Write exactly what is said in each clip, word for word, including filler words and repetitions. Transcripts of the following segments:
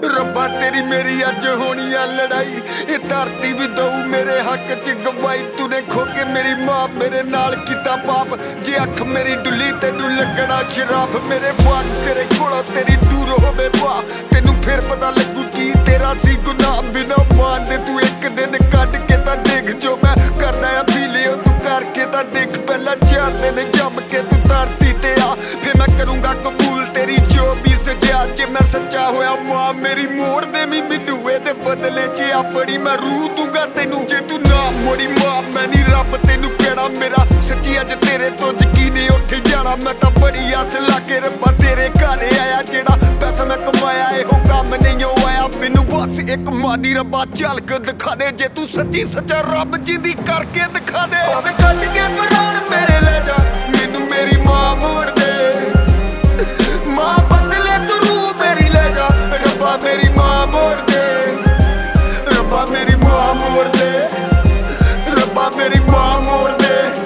रब्बा तेरी मेरी अज होनी है लड़ाई, ये धरती भी दऊ मेरे हक च गवाई। तूने खो के मेरी मां मेरे नाल कीता पाप, जे अख मेरी डुली तेनू लगना शराब। मेरे बाग तेरे कोलों तेरी दूर होवे बुआ, तेनू फिर पता लगू की तेरा सी गुनाह। बिना मान दे तू एक दिन कट के तां देख, जो मैं करना है पी लियो तू करके तां देख। पहला चार दिन जम के तू धरती ते आ, फिर मैं करूंगा कबूल तेरी जो भी सजा। जे मैं सच्चा होया मां मेरी मोड़ दे मी मैनू एदे बदले च अपनी मैं रूह दूंगा तेनू। जे तू ना मोड़ी मां मैं नी रब तेनू केड़ा मेरा सच्ची अज तेरे तो यकीन उठ जाना। मैं तां बड़ी आस लाके रब्बा तेरे घर आया, जेड़ा पैसा मैं कमाया एहो काम नहीं हो आया। मैनू बस एक मां दी रब्बा झलक दिखा दे, जे तू सच्ची सच्चा रब जिंदी करके दिखा दे। भावें कट के प्राण मेरे ले जा, मैनू मेरी मां मोड़ दे। मां बदले तू रूह मेरी ले जा, रब्बा मेरी मां मोड़ दे। रब्बा मेरी मां मोड़ दे, रब्बा मेरी मां मोड़ दे।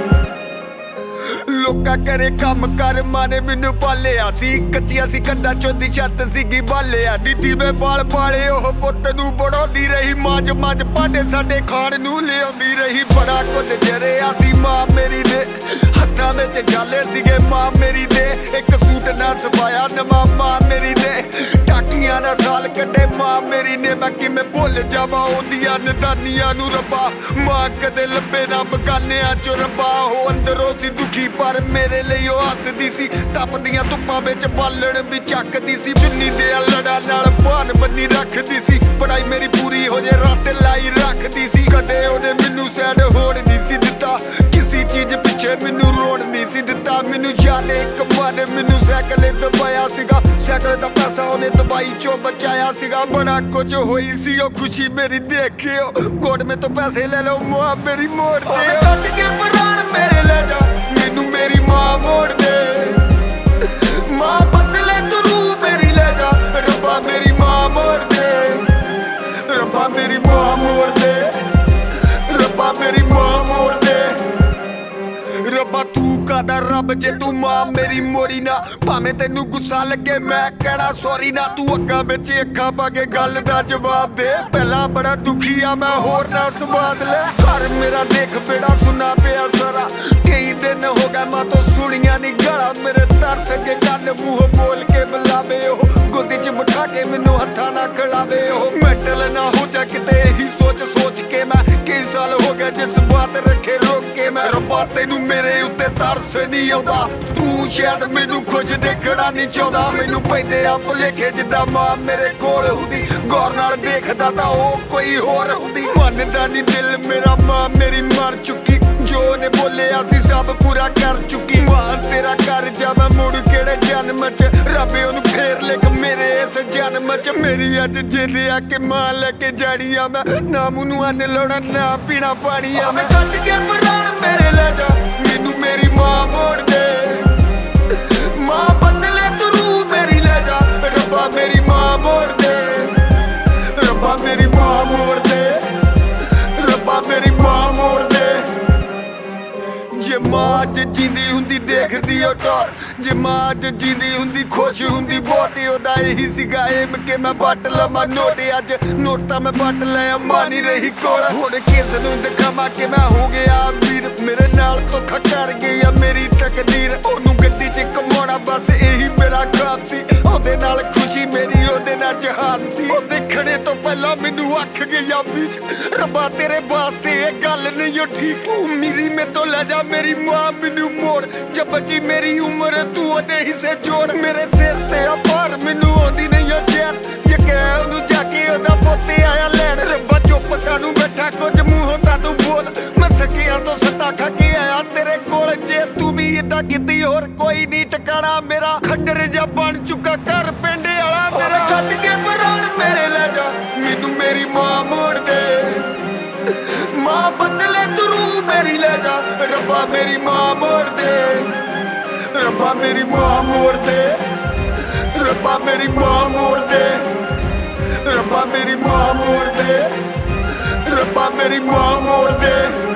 लोका करे कम कर माने मैनू पालिया सी, कच्चिया सी कंधा चोदी छत सीगी बालिया। दीदी में बाल पाले ओह पुत्त नू बढ़ाउंदी रही, मांज मांज भांडे साडे खाण नू लिआउंदी रही। बड़ा कुछ जरिया सी मां मेरी ने, हत्थां विच गाले सीगे मां मेरी दे। एक सूट ना सपाया नवां मां मेरी ने, टाकियां ना साल कड्डे मां मेरी ने। मैं किवें भुल जावां ओहदियां नदानियां नू रब्बा, मां कदे लब्बे ना बगानियां चो रब्बा। ओह अंदरों सी दुखी पर मेरे लिए ओह हसदी सी, तपदियां धुप्पां विच बालण भी चकदी सी। चुन्नी दे लड़ा नाल भान बन्नी रखदी सी, पढ़ाई मेरी पूरी हो जे रात लाई रखदी सी। कदे ओहने मैनू सैड होण नहीं सी दित्ता, किसी चीज पिछे मैनू रोड़ नहीं सी दित्ता। मैनू याद एक मां ने मैनू सैकल दबाया सीगा, सैकल दा पैसा ओहने दवाई चो बचाया सीगा। बड़ा कुछ होई सी ओह खुशी मेरी देखियो, कोट में तो पैसे ले लो मां मेरी मोड़ दे। कट के प्राण मेरे ले जा, मैनू मेरी मां मोड़ दे। मां बदले तू रूह मेरी ले जा, रब्बा मेरी मां मोड़ दे। रब्बा मेरी मां मोड़ दे, रब्बा मेरी मां मोड़ दे। रब्बा तू कादा रब जे तू मां मेरी मोड़ी ना, भावें तेनू गुस्सा लगे मैं कहना सॉरी ना। तू अग्गां विच अक्खां पा के गल दा जवाब दे, पहला बड़ा दुखी आ मैं होर ना संभाल ले। घर मेरा देख बेड़ा सुना पिया सारा, कई दिन हो गए मां तो सुनिया नी गालां। मेरे तरस अगे गल मूंह बोल के बुलावे ओह, गोदी च बिठा के मैनू हत्थां ना खिलावे ओह। मेंटल ना हो जा किते ही सोच सोच के मैं, कई साल हो गए जिस बात रखे रोक के मैं। रब्बा तेनू मेरे उत्ते तरस नहीं आउंदा, तू शायद मैनू खुश देखना नहीं चाहुंदा। मैनू पैंदे आ भुलेखे जिद्दां मां मेरे कोल हुंदी, गौर नाल देखदा तां ओह कोई होर हुंदी। मनदा नहीं दिल मेरा मां मेरी मर चुकी, जो ने बोलिया सी सब पूरा कर चुकी। मां तेरा कर जा मैं मुड़ केड़े जन्म च, रब्बे ओनू फेर लिख मेरे इस जन्म च। मेरी अज जिद आ के मां लेके जानी आ मैं, ना मुनू अन्न लाउणा ना पीना पानी आ। मैं कट के प्राण मेरे ले जा, मैनू मेरी मां मोड़ दे। मां बदले तू रूह मेरी ले जा, रब्बा मेरी मां मोड़ दे। रब्बा मेरी मां मोड़ दे, रब्बा मेरी मां मोड़ दे। जे मां अज जींदी हुंदी देखदी ओ टौर, जे मां अज जींदी हुंदी खुश हुंदी बहुत। ओहदा यही सीगा एम के मैं बट लवां नोट, अज नोट तां मैं बट लिया मां नहीं रही कोल। हुण किस नूं दिखावां कि मैं हो गया अमीर, मेरे नाल धोखा कर गई आ मेरी तकदीर। ओनू गड्डी च कमाउणा बस यही मेरा ख्वाब सी, ओहदे नाल खुशी मेरी ओहदे नाल जहान सी। ओह देखणे तो पहला मैनू अख गई बीच, रब्बा तेरे वास्ते ये गल नहीं ओ ठीक। तू मेरी में तो ले जा मेरी मां मैनू मोड़, जब बची मेरी उम्र तू ओहदे हिस्से जोड़। मेरे सिर ते आ भार मैनू आउंदी नहीं ओ चैन, जे कह ओनू जाके ओहदा पोते आया लैण। रब्बा चुप कानू बैठा कुछ मूंहों तां तू बोल, मैं सकियां तो सत्ता खा के आया तेरे कोल। जे तू भी इदां कीती होर कोई नहीं टकाना मेरा, खंडर जा बन चुका घर पिंड वाला मेरा। कट के प्राण मेरे ले जा, मैनू मेरी मां मोड़ दे। मां बदले तू रूह मेरी ले जा, रब्बा मेरी मां मोड़ दे। रब्बा मेरी मां मोड़ दे, रब्बा मेरी मां मोड़ दे। रब्बा मेरी मां मोड़ दे, रब्बा मेरी मां मोड़ दे।